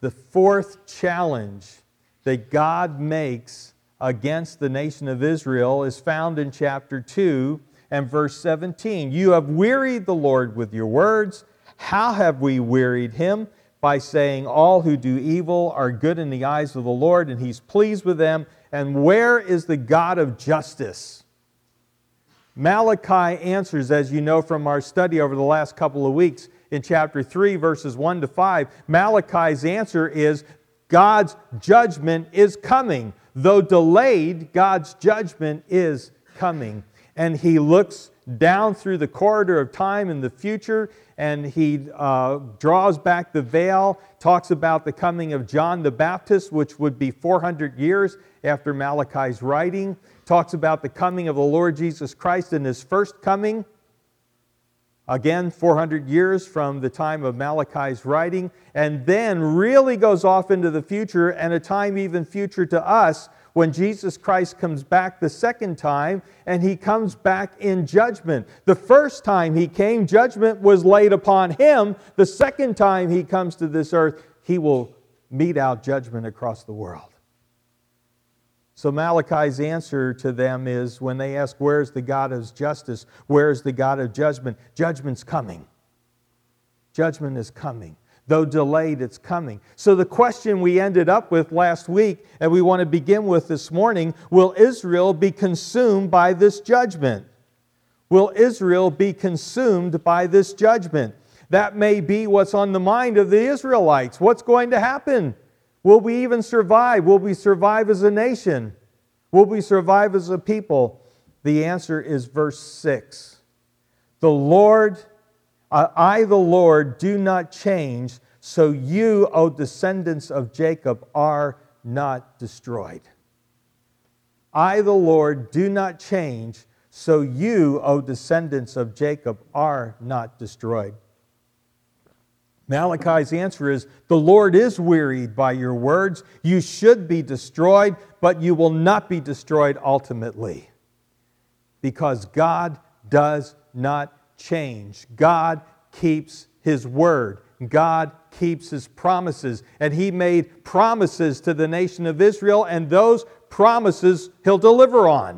The fourth challenge that God makes against the nation of Israel is found in chapter 2 and verse 17. You have wearied the Lord with your words. How have we wearied Him? By saying all who do evil are good in the eyes of the Lord, and He's pleased with them. And where is the God of justice? Malachi answers, as you know from our study over the last couple of weeks, in chapter 3, verses 1 to 5, Malachi's answer is God's judgment is coming. Though delayed, God's judgment is coming. And he looks down through the corridor of time in the future, and he draws back the veil, talks about the coming of John the Baptist, which would be 400 years after Malachi's writing, talks about the coming of the Lord Jesus Christ in His first coming, again 400 years from the time of Malachi's writing, and then really goes off into the future, and a time even future to us, when Jesus Christ comes back the second time, and He comes back in judgment. The first time He came, judgment was laid upon Him. The second time He comes to this earth, He will mete out judgment across the world. So Malachi's answer to them is, when they ask, where's the God of justice? Where's the God of judgment? Judgment's coming. Judgment is coming. Though delayed, it's coming. So the question we ended up with last week, and we want to begin with this morning, will Israel be consumed by this judgment? Will Israel be consumed by this judgment? That may be what's on the mind of the Israelites. What's going to happen? Will we even survive? Will we survive as a nation? Will we survive as a people? The answer is verse 6. The Lord... I, the Lord, do not change, so you, O descendants of Jacob, are not destroyed. I, the Lord, do not change, so you, O descendants of Jacob, are not destroyed. Malachi's answer is, the Lord is wearied by your words. You should be destroyed, but you will not be destroyed ultimately, because God does not change. God keeps His word. God keeps His promises. And He made promises to the nation of Israel, and those promises He'll deliver on.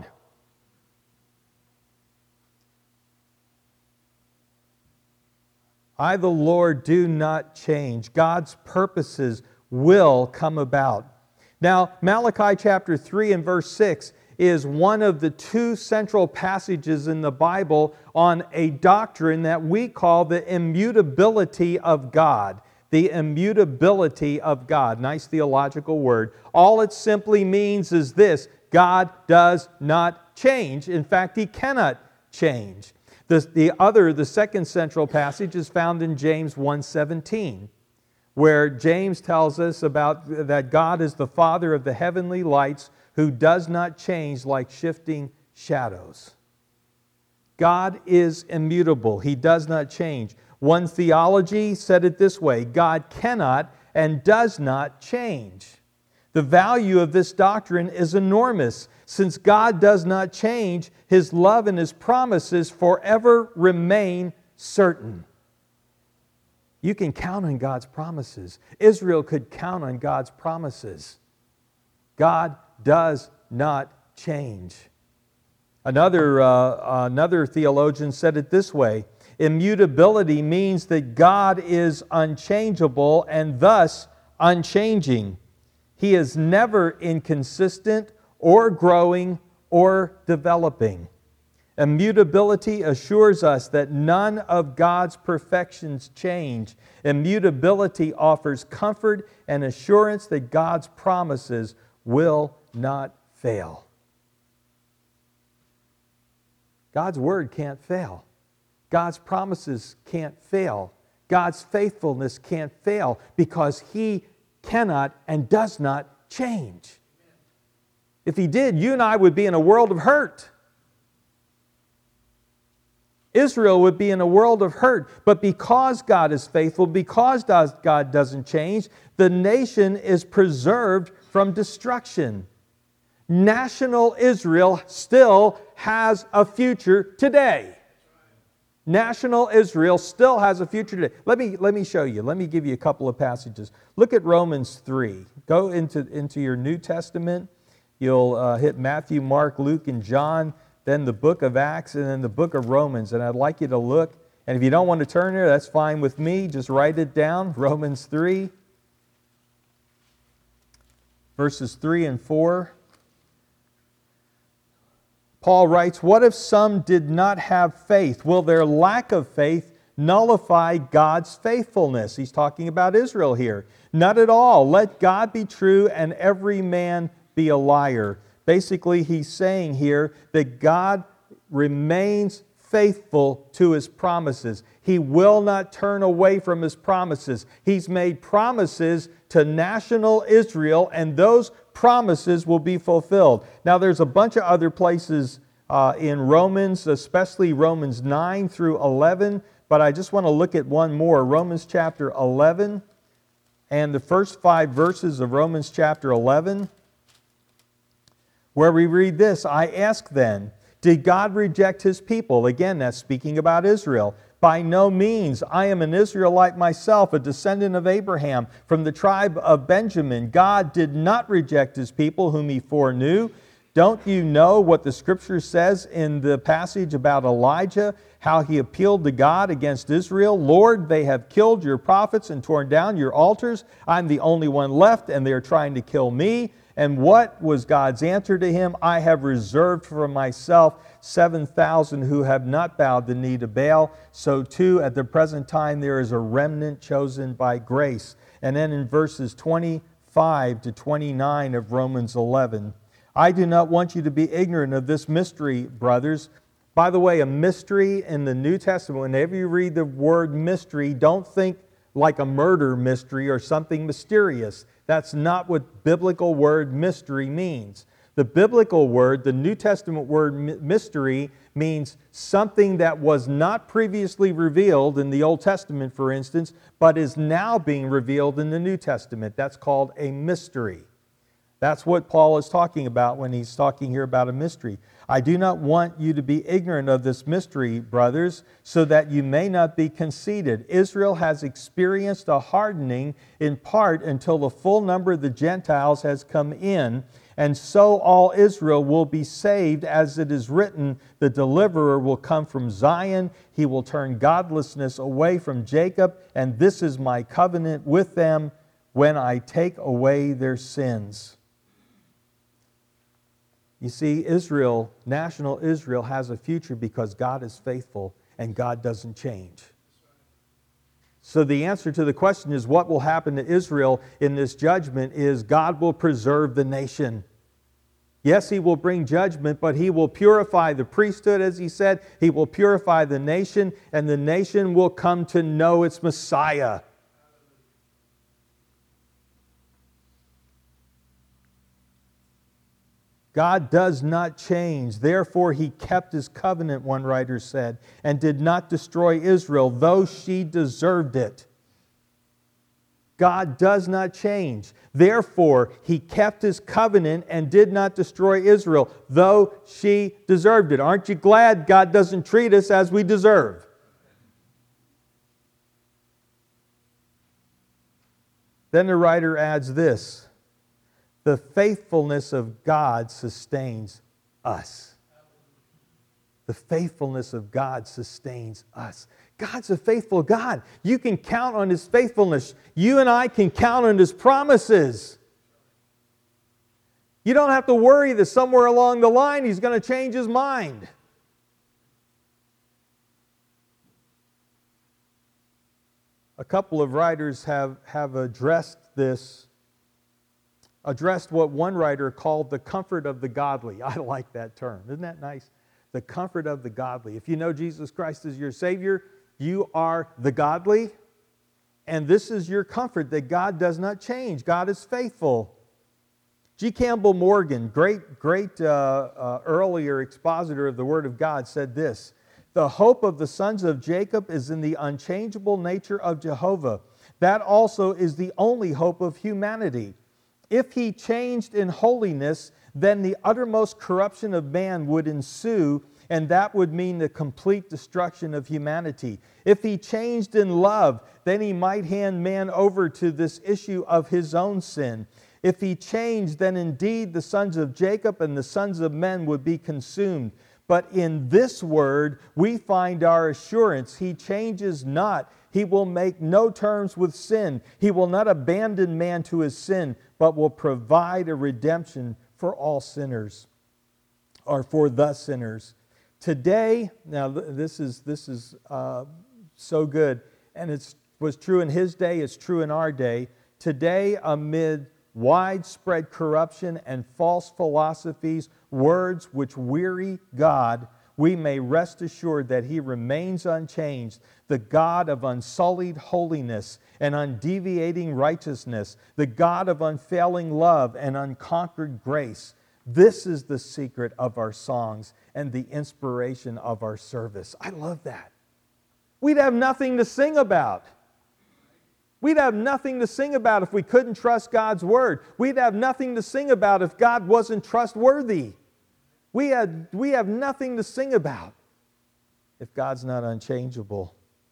I, the Lord, do not change. God's purposes will come about. Now, Malachi chapter 3 and verse 6 is one of the two central passages in the Bible on a doctrine that we call the immutability of God. The immutability of God. Nice theological word. All it simply means is this: God does not change. In fact, He cannot change. The second central passage is found in James 1:17, where James tells us about that God is the Father of the heavenly lights, who does not change like shifting shadows. God is immutable. He does not change. One theology said it this way: God cannot and does not change. The value of this doctrine is enormous. Since God does not change, His love and His promises forever remain certain. You can count on God's promises. Israel could count on God's promises. God does not change. Another theologian said it this way: immutability means that God is unchangeable and thus unchanging. He is never inconsistent or growing or developing. Immutability assures us that none of God's perfections change. Immutability offers comfort and assurance that God's promises will not fail. God's word can't fail. God's promises can't fail. God's faithfulness can't fail, because He cannot and does not change. If He did, you and I would be in a world of hurt. Israel would be in a world of hurt. But because God is faithful, because God doesn't change, the nation is preserved from destruction. National Israel still has a future today. National Israel still has a future today. Let me show you. Let me give you a couple of passages. Look at Romans 3. Go into your New Testament. You'll hit Matthew, Mark, Luke, and John, then the book of Acts, and then the book of Romans. And I'd like you to look. And if you don't want to turn there, that's fine with me. Just write it down. Romans 3, verses 3 and 4. Paul writes, "What if some did not have faith? Will their lack of faith nullify God's faithfulness?" He's talking about Israel here. "Not at all. Let God be true and every man be a liar." Basically, he's saying here that God remains faithful to His promises. He will not turn away from His promises. He's made promises to national Israel, and those promises will be fulfilled. Now, there's a bunch of other places in Romans, especially Romans 9 through 11, but I just want to look at one more. Romans chapter 11 and the first 5 verses of Romans chapter 11, where we read this, "I ask then, did God reject His people?" Again, that's speaking about Israel. "By no means. I am an Israelite myself, a descendant of Abraham, from the tribe of Benjamin. God did not reject His people whom He foreknew. Don't you know what the Scripture says in the passage about Elijah, how he appealed to God against Israel? 'Lord, they have killed your prophets and torn down your altars. I'm the only one left, and they're trying to kill me.' And what was God's answer to him? 'I have reserved for myself 7,000 who have not bowed the knee to Baal. So too, at the present time, there is a remnant chosen by grace.'" And then in verses 25 to 29 of Romans 11, "I do not want you to be ignorant of this mystery, brothers." By the way, a mystery in the New Testament, whenever you read the word mystery, don't think like a murder mystery or something mysterious. That's not what biblical word mystery means. The biblical word, the New Testament word mystery, means something that was not previously revealed in the Old Testament, for instance, but is now being revealed in the New Testament. That's called a mystery. That's what Paul is talking about when he's talking here about a mystery. "I do not want you to be ignorant of this mystery, brothers, so that you may not be conceited. Israel has experienced a hardening in part until the full number of the Gentiles has come in, and so all Israel will be saved, as it is written, 'The deliverer will come from Zion. He will turn godlessness away from Jacob, and this is my covenant with them when I take away their sins.'" You see, Israel, national Israel, has a future because God is faithful and God doesn't change. So the answer to the question is, what will happen to Israel in this judgment is God will preserve the nation. Yes, He will bring judgment, but He will purify the priesthood, as He said. He will purify the nation, and the nation will come to know its Messiah. God does not change. Therefore, He kept His covenant, one writer said, and did not destroy Israel, though she deserved it. God does not change. Therefore, He kept His covenant and did not destroy Israel, though she deserved it. Aren't you glad God doesn't treat us as we deserve? Then the writer adds this: "The faithfulness of God sustains us." The faithfulness of God sustains us. God's a faithful God. You can count on His faithfulness. You and I can count on His promises. You don't have to worry that somewhere along the line He's going to change His mind. A couple of writers have addressed what one writer called the comfort of the godly. I like that term. Isn't that nice? The comfort of the godly. If you know Jesus Christ as your Savior, you are the godly, and this is your comfort, that God does not change. God is faithful. G. Campbell Morgan, great earlier expositor of the Word of God, said this: "The hope of the sons of Jacob is in the unchangeable nature of Jehovah. That also is the only hope of humanity. If He changed in holiness, then the uttermost corruption of man would ensue, and that would mean the complete destruction of humanity. If he changed in love, then he might hand man over to this issue of his own sin. If he changed, then indeed the sons of Jacob and the sons of men would be consumed. But in this word, we find our assurance. He changes not. He will make no terms with sin. He will not abandon man to his sin, but will provide a redemption for all sinners, or for the sinners. Today, now this is so good, and it was true in his day, it's true in our day. Today, amid widespread corruption and false philosophies, words which weary God, we may rest assured that He remains unchanged, the God of unsullied holiness and undeviating righteousness, the God of unfailing love and unconquered grace. This is the secret of our songs and the inspiration of our service. I love that. We'd have nothing to sing about. We'd have nothing to sing about if we couldn't trust God's Word. We'd have nothing to sing about if God wasn't trustworthy. We have nothing to sing about if God's not unchangeable.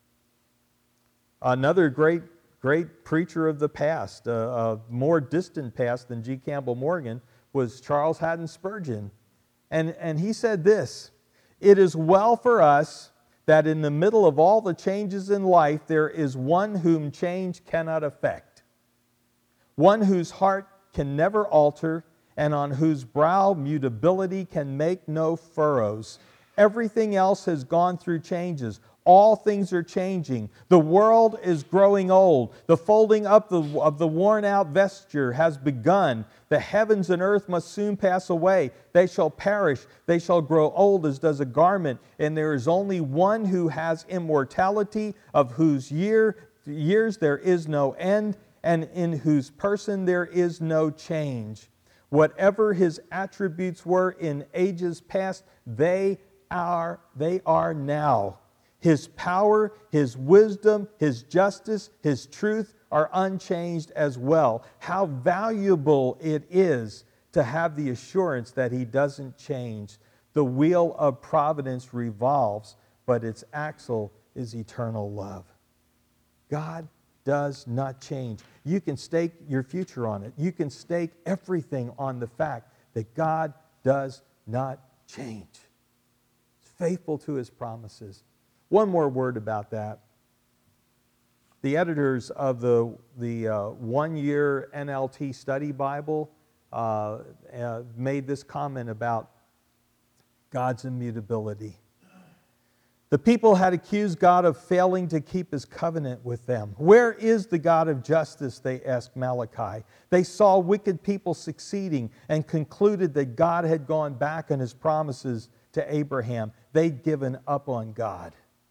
Another great preacher of the past, a more distant past than G. Campbell Morgan, was Charles Haddon Spurgeon. And he said this: "It is well for us that in the middle of all the changes in life, there is one whom change cannot affect, one whose heart can never alter, and on whose brow mutability can make no furrows. Everything else has gone through changes. All things are changing. The world is growing old. The folding up of the worn-out vesture has begun. The heavens and earth must soon pass away. They shall perish. They shall grow old as does a garment. And there is only one who has immortality, of whose years there is no end, and in whose person there is no change. Whatever His attributes were in ages past, they are now. His power, His wisdom, His justice, His truth are unchanged as well. How valuable it is to have the assurance that He doesn't change. The wheel of providence revolves, but its axle is eternal love. God does not change. You can stake your future on it. You can stake everything on the fact that God does not change. He's faithful to His promises. One more word about that. The editors of the one-year NLT Study Bible made this comment about God's immutability. The people had accused God of failing to keep His covenant with them. Where is the God of justice, they asked Malachi. They saw wicked people succeeding and concluded that God had gone back on His promises to Abraham. They'd given up on God.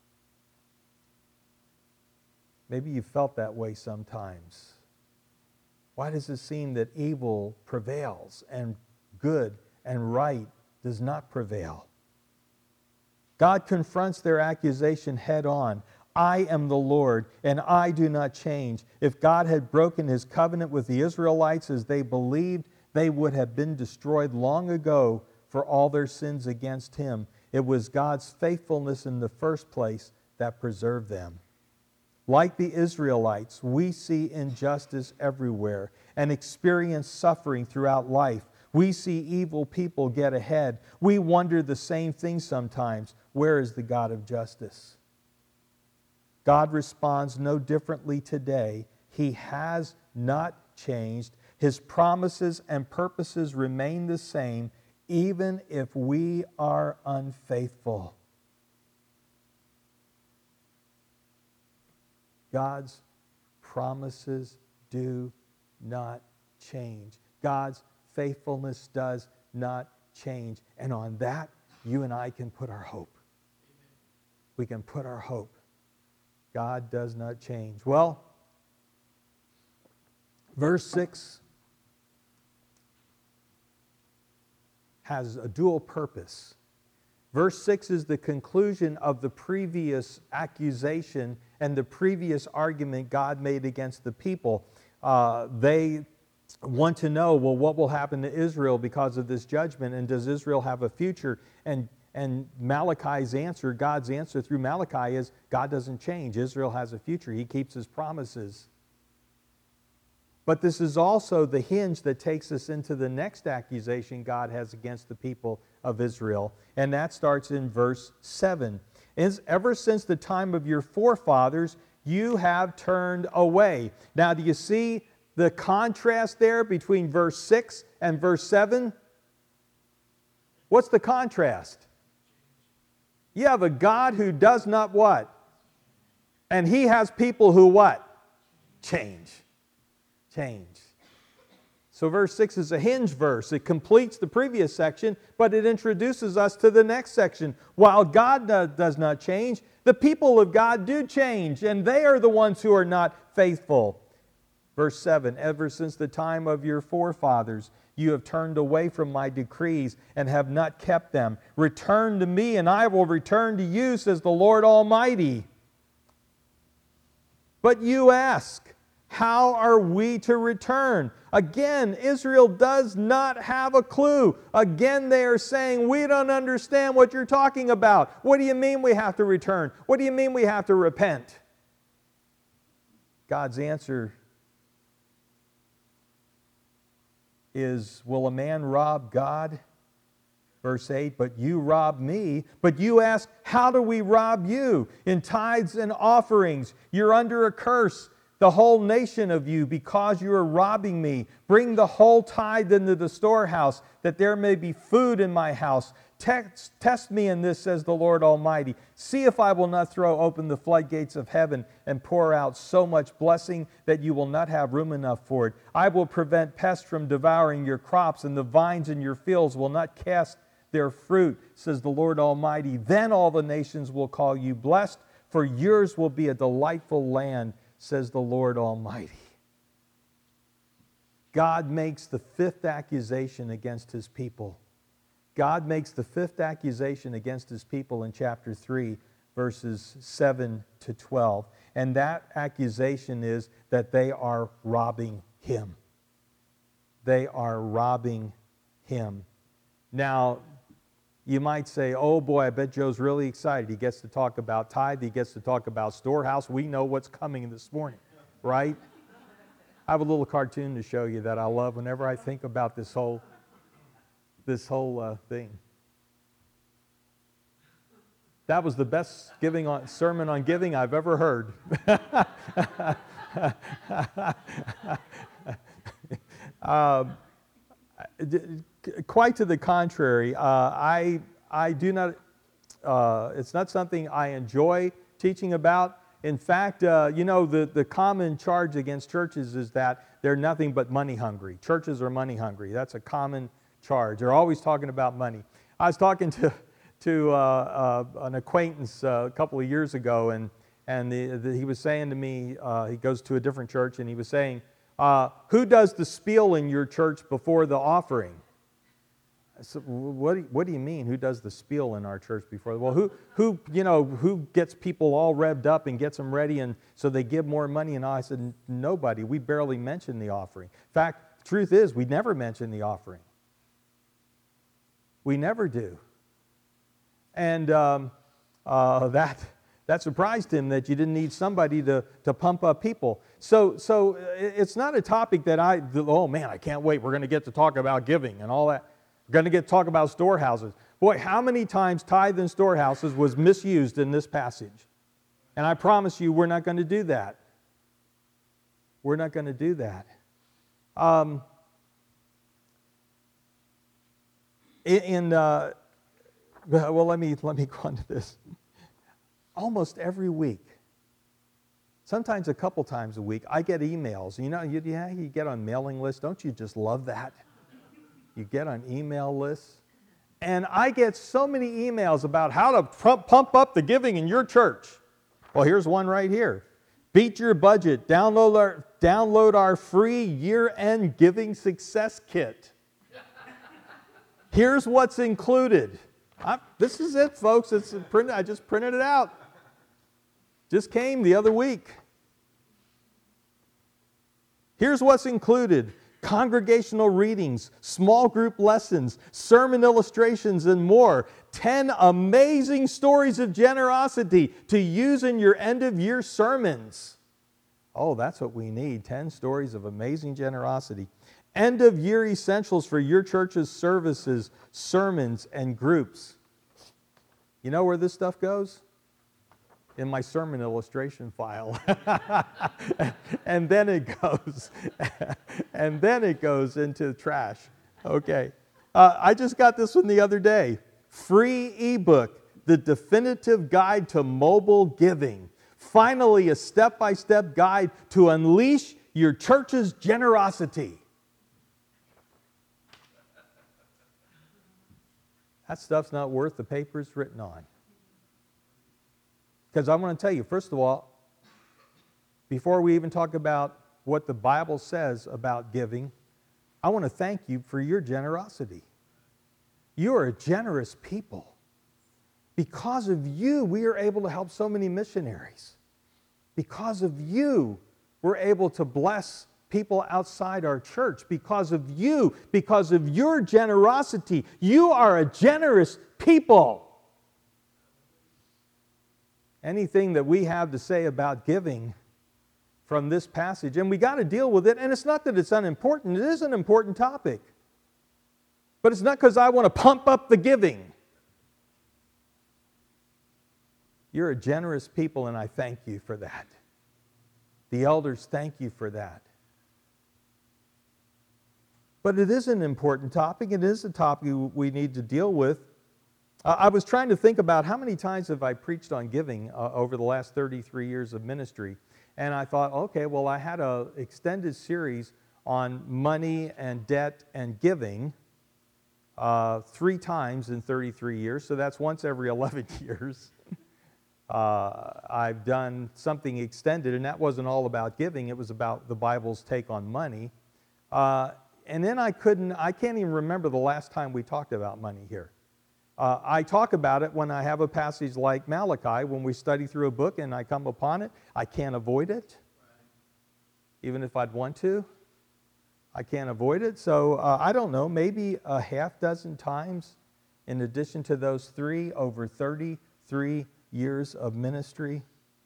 Maybe you felt that way sometimes. Why does it seem that evil prevails and good and right does not prevail? God confronts their accusation head on. I am the Lord, and I do not change. If God had broken His covenant with the Israelites as they believed, they would have been destroyed long ago for all their sins against Him. It was God's faithfulness in the first place that preserved them. Like the Israelites, we see injustice everywhere and experience suffering throughout life. We see evil people get ahead. We wonder the same thing sometimes. Where is the God of justice? God responds no differently today. He has not changed. His promises and purposes remain the same, even if we are unfaithful. God's promises do not change. God's faithfulness does not change. And on that, you and I can put our hope. We can put our hope. God does not change. Well, verse 6 has a dual purpose. Verse 6 is the conclusion of the previous accusation and the previous argument God made against the people. They want to know, well, what will happen to Israel because of this judgment, and does Israel have a future? And And Malachi's answer, God's answer through Malachi is God doesn't change. Israel has a future. He keeps his promises. But this is also the hinge that takes us into the next accusation God has against the people of Israel. And that starts in verse 7. Ever since the time of your forefathers, you have turned away. Now, do you see the contrast there between verse 6 and verse 7? What's the contrast? You have a God who does not what? And he has people who what? Change. So verse 6 is a hinge verse. It completes the previous section, but it introduces us to the next section. While God does not change, the people of God do change, and they are the ones who are not faithful. Verse 7, ever since the time of your forefathers, you have turned away from my decrees and have not kept them. Return to me, and I will return to you, says the Lord Almighty. But you ask, how are we to return? Again, Israel does not have a clue. Again, they are saying, we don't understand what you're talking about. What do you mean we have to return? What do you mean we have to repent? God's answer is, will a man rob God? Verse 8, but you rob me. But you ask, how do we rob you? In tithes and offerings, you're under a curse, the whole nation of you, because you are robbing me. Bring the whole tithe into the storehouse, that there may be food in my house. Test me in this, says the Lord Almighty. See if I will not throw open the floodgates of heaven and pour out so much blessing that you will not have room enough for it. I will prevent pests from devouring your crops, and the vines in your fields will not cast their fruit, says the Lord Almighty. Then all the nations will call you blessed, for yours will be a delightful land, says the Lord Almighty. God makes the fifth accusation against his people. God makes the fifth accusation against his people in chapter 3, verses 7 to 12. And that accusation is that they are robbing him. They are robbing him. Now, you might say, oh boy, I bet Joe's really excited. He gets to talk about tithe. He gets to talk about storehouse. We know what's coming this morning, right? I have a little cartoon to show you that I love whenever I think about this whole thing. That was the best sermon on giving I've ever heard. Quite to the contrary, I do not. It's not something I enjoy teaching about. In fact, the common charge against churches is that they're nothing but money hungry. Churches are money hungry. That's a common charge. They're always talking about money. I was talking to an acquaintance a couple of years ago, and he was saying to me, he goes to a different church, and he was saying, who does the spiel in your church before the offering? I said, what do you mean, who does the spiel in our church before? Well, who gets people all revved up and gets them ready, and so they give more money? And I said, nobody. We barely mention the offering. In fact, the truth is, we never mention the offering. We never do. And that surprised him, that you didn't need somebody to pump up people. So it's not a topic that oh man, I can't wait. We're going to get to talk about giving and all that. We're going to get to talk about storehouses. Boy, how many times tithe and storehouses was misused in this passage? And I promise you, we're not going to do that. We're not going to do that. Well, let me go on to this. Almost every week, sometimes a couple times a week, I get emails. You get on mailing lists. Don't you just love that? You get on email lists. And I get so many emails about how to pump up the giving in your church. Well, here's one right here. Beat your budget. Download our free year-end giving success kit. Here's what's included. This is it, folks. I just printed it out. Just came the other week. Here's what's included. congregational readings, small group lessons, sermon illustrations, and more. 10 amazing stories of generosity to use in your end-of-year sermons. Oh, that's what we need, 10 stories of amazing generosity. End-of-year essentials for your church's services, sermons, and groups. You know where this stuff goes? In my sermon illustration file. and then it goes into the trash. Okay. I just got this one the other day. Free ebook, The Definitive Guide to Mobile Giving. Finally, a step-by-step guide to unleash your church's generosity. That stuff's not worth the paper it's written on. Because I want to tell you, first of all, before we even talk about what the Bible says about giving, I want to thank you for your generosity. You are a generous people. Because of you, we are able to help so many missionaries. Because of you, we're able to bless people outside our church. Because of you, because of your generosity, you are a generous people. Anything that we have to say about giving from this passage, and we got to deal with it, and it's not that it's unimportant, it is an important topic. But it's not because I want to pump up the giving. You're a generous people, and I thank you for that. The elders thank you for that. But it is an important topic. It is a topic we need to deal with. I was trying to think about how many times have I preached on giving over the last 33 years of ministry. And I thought, okay, well, I had an extended series on money and debt and giving 3 times in 33 years. So that's once every 11 years. I've done something extended, and that wasn't all about giving. It was about the Bible's take on money. And then I can't even remember the last time we talked about money here. I talk about it when I have a passage like Malachi, when we study through a book and I come upon it. I can't avoid it, even if I'd want to. I can't avoid it. So I don't know, maybe a half dozen times in addition to those 3 over 33 years of ministry.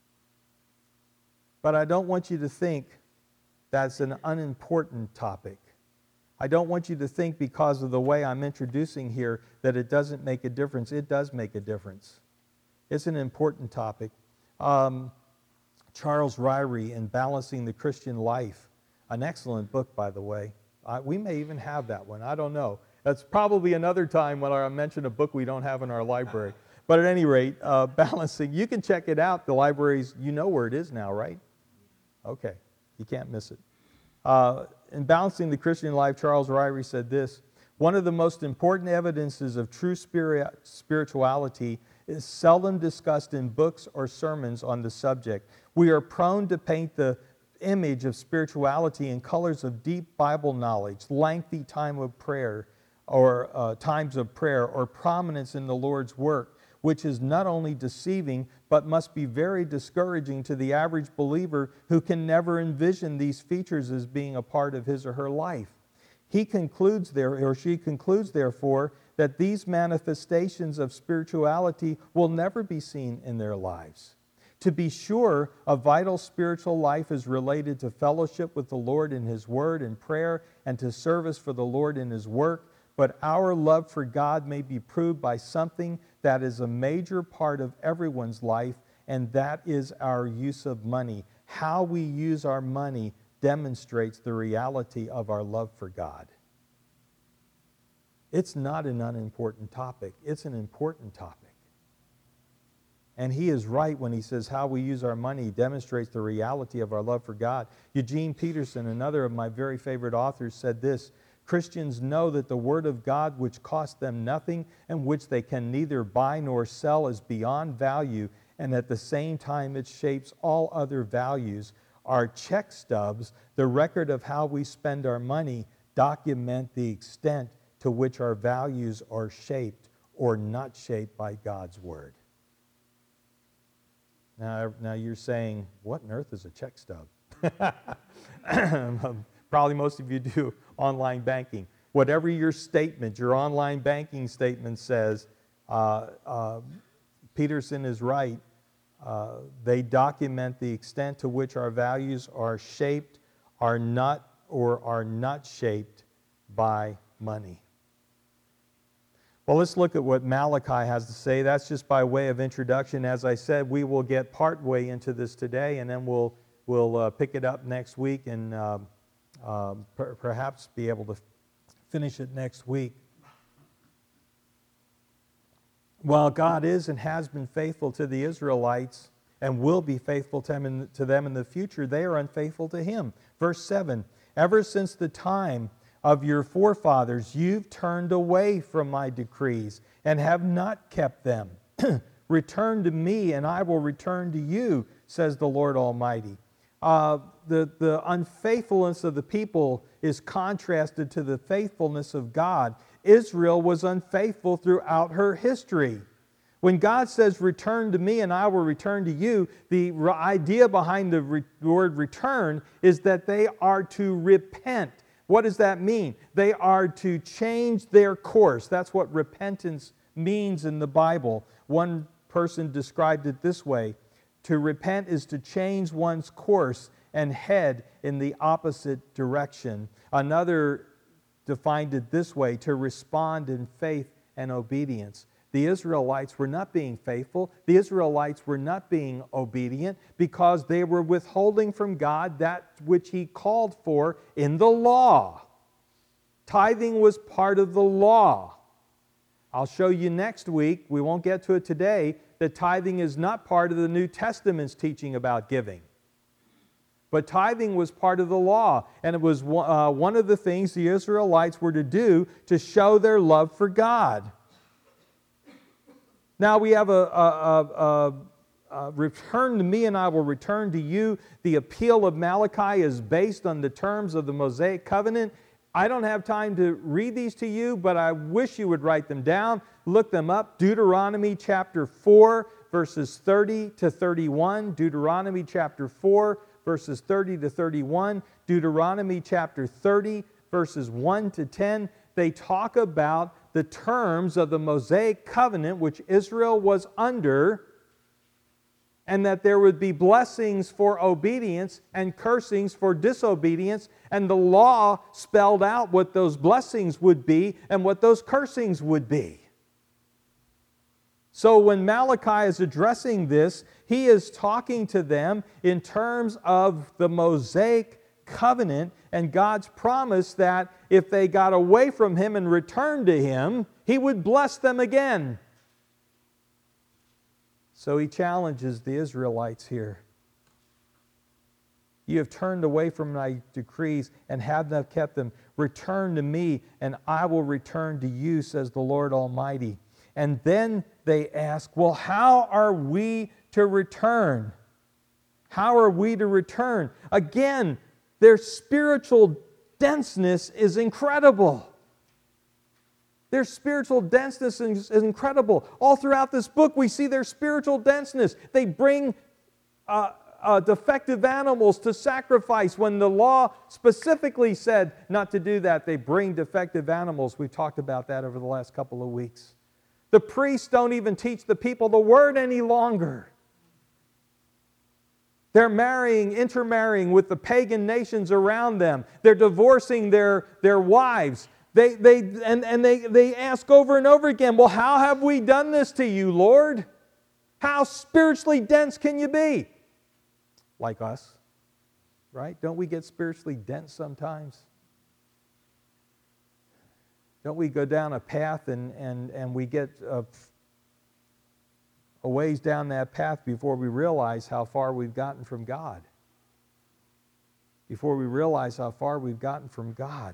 But I don't want you to think that's an unimportant topic. I don't want you to think because of the way I'm introducing here that it doesn't make a difference. It does make a difference. It's an important topic. Charles Ryrie in Balancing the Christian Life, an excellent book, by the way. We may even have that one. I don't know. That's probably another time when I mention a book we don't have in our library. But at any rate, Balancing, you can check it out. The libraries, you know where it is now, right? Okay, you can't miss it. In Balancing the Christian Life, Charles Ryrie said this: one of the most important evidences of true spirituality is seldom discussed in books or sermons on the subject. We are prone to paint the image of spirituality in colors of deep Bible knowledge, lengthy times of prayer, or prominence in the Lord's work, which is not only deceiving, but must be very discouraging to the average believer who can never envision these features as being a part of his or her life. She concludes, therefore, that these manifestations of spirituality will never be seen in their lives. To be sure, a vital spiritual life is related to fellowship with the Lord in His Word and prayer, and to service for the Lord in His work, but our love for God may be proved by something that is a major part of everyone's life, and that is our use of money. How we use our money demonstrates the reality of our love for God. It's not an unimportant topic. It's an important topic. And he is right when he says how we use our money demonstrates the reality of our love for God. Eugene Peterson, another of my very favorite authors, said this: Christians know that the Word of God, which costs them nothing and which they can neither buy nor sell, is beyond value, and at the same time it shapes all other values. Our check stubs, the record of how we spend our money, document the extent to which our values are shaped or not shaped by God's Word. Now you're saying, what on earth is a check stub? Probably most of you do online banking. Whatever your statement, your online banking statement says, Peterson is right. They document the extent to which our values are shaped, are not shaped by money. Well, let's look at what Malachi has to say. That's just by way of introduction. As I said, we will get part way into this today, and then we'll pick it up next week and perhaps be able to finish it next week. While God is and has been faithful to the Israelites and will be faithful to them in the future, they are unfaithful to Him. Verse 7, ever since the time of your forefathers, you've turned away from my decrees and have not kept them. Return to me, and I will return to you, says the Lord Almighty. The unfaithfulness of the people is contrasted to the faithfulness of God. Israel was unfaithful throughout her history. When God says, return to me and I will return to you, the idea behind the word return is that they are to repent. What does that mean? They are to change their course. That's what repentance means in the Bible. One person described it this way: to repent is to change one's course and head in the opposite direction. Another defined it this way: to respond in faith and obedience. The Israelites were not being faithful. The Israelites were not being obedient because they were withholding from God that which He called for in the law. Tithing was part of the law. I'll show you next week, we won't get to it today, that tithing is not part of the New Testament's teaching about giving. But tithing was part of the law, and it was one of the things the Israelites were to do to show their love for God. Now we have a return to me and I will return to you. The appeal of Malachi is based on the terms of the Mosaic covenant. I don't have time to read these to you, but I wish you would write them down. Look them up. Deuteronomy chapter 4, verses 30 to 31. Deuteronomy chapter 4, verses 30 to 31. Deuteronomy chapter 30, verses 1 to 10. They talk about the terms of the Mosaic covenant which Israel was under, and that there would be blessings for obedience and cursings for disobedience, and the law spelled out what those blessings would be and what those cursings would be. So when Malachi is addressing this, he is talking to them in terms of the Mosaic covenant and God's promise that if they got away from Him and returned to Him, He would bless them again. So He challenges the Israelites here. You have turned away from my decrees and have not kept them. Return to me, and I will return to you, says the Lord Almighty. And then they ask, well, how are we to return? How are we to return? Again, their spiritual denseness is incredible. Their spiritual denseness is incredible. All throughout this book, we see their spiritual denseness. They bring defective animals to sacrifice when the law specifically said not to do that. They bring defective animals. We've talked about that over the last couple of weeks. The priests don't even teach the people the word any longer. They're intermarrying with the pagan nations around them. They're divorcing their wives. They ask over and over again, well, how have we done this to you, Lord? How spiritually dense can you be? Like us, right? Don't we get spiritually dense sometimes? Don't we go down a path and we get a ways down that path before we realize how far we've gotten from God? Before we realize how far we've gotten from God.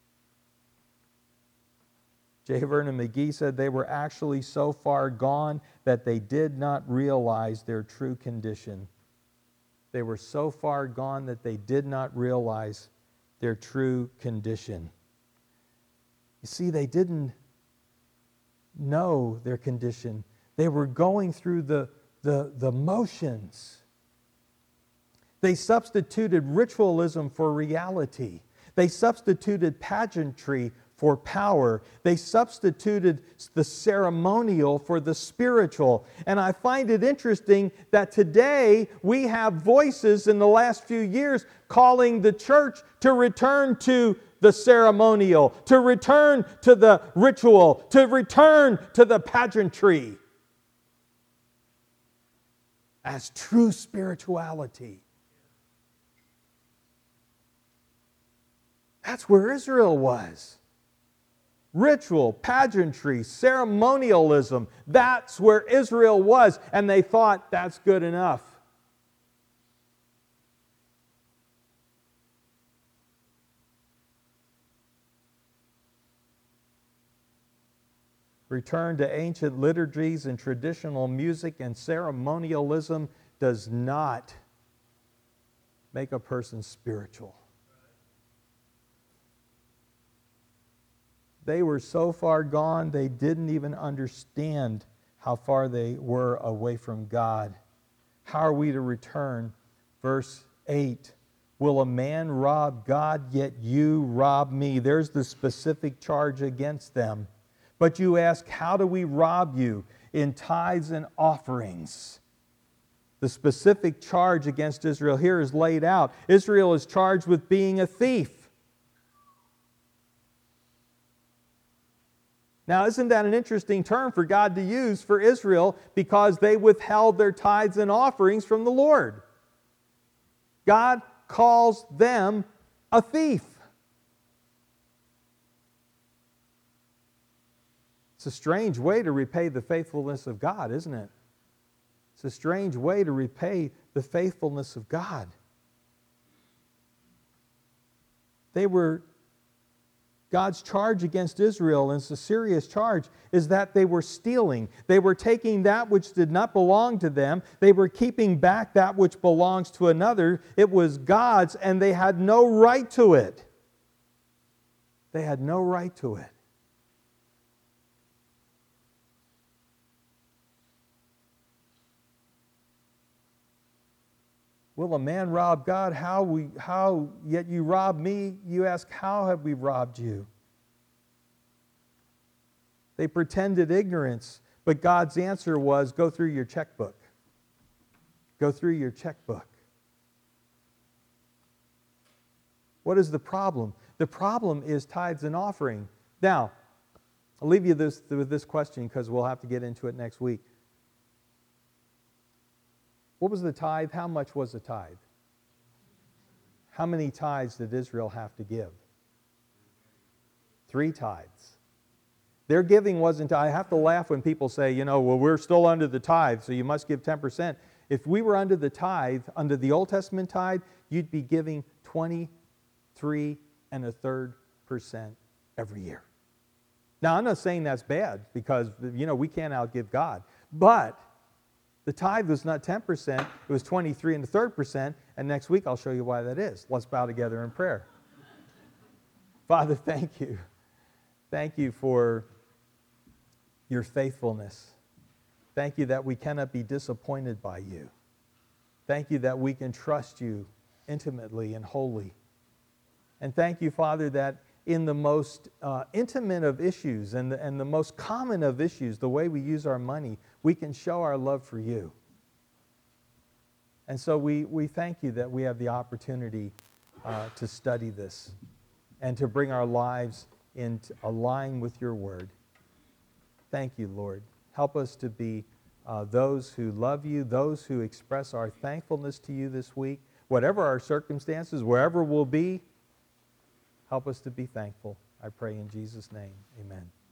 J. Vernon McGee said they were actually so far gone that they did not realize their true condition. They were so far gone that they did not realize their true condition. You see, they didn't know their condition. They were going through the motions. They substituted ritualism for reality. They substituted pageantry for power. They substituted the ceremonial for the spiritual. And I find it interesting that today we have voices in the last few years calling the church to return to the ceremonial, to return to the ritual, to return to the pageantry as true spirituality. That's where Israel was. Ritual, pageantry, ceremonialism. That's where Israel was. And they thought that's good enough. Return to ancient liturgies and traditional music and ceremonialism does not make a person spiritual. They were so far gone, they didn't even understand how far they were away from God. How are we to return? Verse 8, will a man rob God, yet you rob me? There's the specific charge against them. But you ask, how do we rob you? In tithes and offerings. The specific charge against Israel here is laid out. Israel is charged with being a thief. Now, isn't that an interesting term for God to use for Israel because they withheld their tithes and offerings from the Lord? God calls them a thief. It's a strange way to repay the faithfulness of God, isn't it? It's a strange way to repay the faithfulness of God. They were God's charge against Israel, and it's a serious charge, is that they were stealing. They were taking that which did not belong to them. They were keeping back that which belongs to another. It was God's, and they had no right to it. They had no right to it. Will a man rob God? How yet you rob me? You ask, how have we robbed you? They pretended ignorance, but God's answer was, go through your checkbook. Go through your checkbook. What is the problem? The problem is tithes and offering. Now, I'll leave you with this question because we'll have to get into it next week. What was the tithe? How much was the tithe? How many tithes did Israel have to give? 3 tithes. Their giving wasn't, I have to laugh when people say, well, we're still under the tithe, so you must give 10%. If we were under the tithe, under the Old Testament tithe, you'd be giving 23.33% every year. Now, I'm not saying that's bad because, we can't outgive God. But the tithe was not 10%, it was 23.33%, and next week I'll show you why that is. Let's bow together in prayer. Father, thank you. Thank you for your faithfulness. Thank you that we cannot be disappointed by you. Thank you that we can trust you intimately and wholly. And thank you, Father, that in the most intimate of issues and the most common of issues, the way we use our money, we can show our love for you. And so we thank you that we have the opportunity to study this and to bring our lives into align with your word. Thank you, Lord. Help us to be those who love you, those who express our thankfulness to you this week. Whatever our circumstances, wherever we'll be, help us to be thankful. I pray in Jesus' name, amen.